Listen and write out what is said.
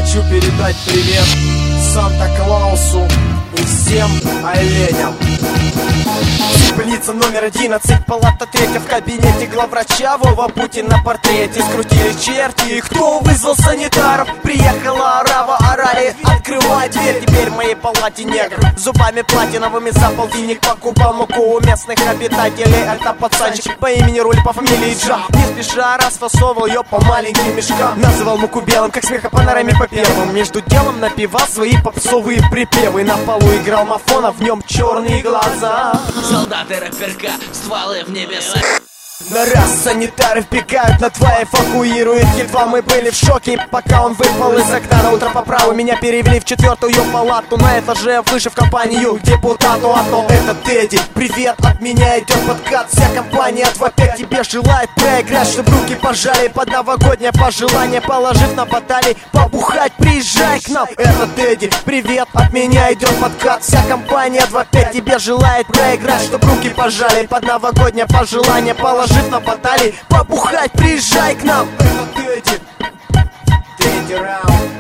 Хочу передать привет Санта-Клаусу и всем оленям. Больница номер 11, палата 3, в кабинете главврача Вова Путин на портрете. Скрутили черти, и кто вызвал санитаров? Приехала орава, орали, открывай дверь. Теперь в моей палате негр, зубами платиновыми за полтинник покупал муку у местных обитателей. Это пацанчик по имени Руль, по фамилии Джа. Не спеша расфасовывал ее по маленьким мешкам. Называл муку белым, как смех о панораме по первым. Между делом напевал свои попсовые припевы. На полу играл мафон, а в нем черные глаза. Солдаты рэперка, стволы в небеса. На раз санитары вбегают, на два эвакуируют. Едва мы были в шоке, пока он выпал из окна. На утро по праву меня перевели в 4-ю палату. На этаже выше в компанию к депутату. А то это Тедди, привет, от меня идет подкат. Вся компания 2-5 тебе желает проиграть, чтоб руки пожали под новогоднее пожелание. Положив на баталий, побухать, приезжай к нам. Это Тедди, привет, от меня идет подкат. Вся компания 2-5 тебе желает проиграть, чтоб руки пожали под новогоднее пожелание. Положив на баталий, побухать, приезжай к нам. Это Тедди, третий раунд.